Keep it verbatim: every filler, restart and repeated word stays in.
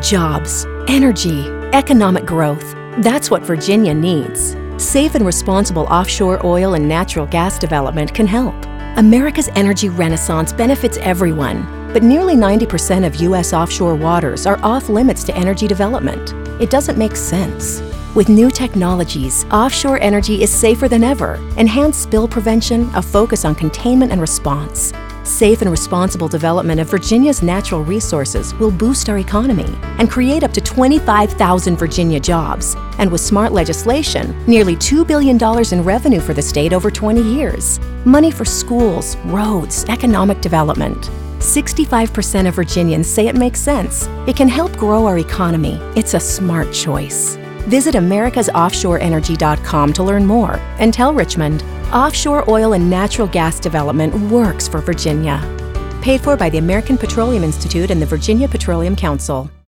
Jobs, energy, economic growth. That's what Virginia needs. Safe and responsible offshore oil and natural gas development can help. America's energy renaissance benefits everyone, but nearly ninety percent of U S offshore waters are off limits to energy development. It doesn't make sense. With new technologies, offshore energy is safer than ever. Enhanced spill prevention, a focus on containment and response. Safe and responsible development of Virginia's natural resources will boost our economy and create up to twenty-five thousand Virginia jobs. And with smart legislation, nearly two billion dollars in revenue for the state over twenty years. Money for schools, roads, economic development. sixty-five percent of Virginians say it makes sense. It can help grow our economy. It's a smart choice. Visit americas offshore energy dot com to learn more and tell Richmond, offshore oil and natural gas development works for Virginia. Paid for by the American Petroleum Institute and the Virginia Petroleum Council.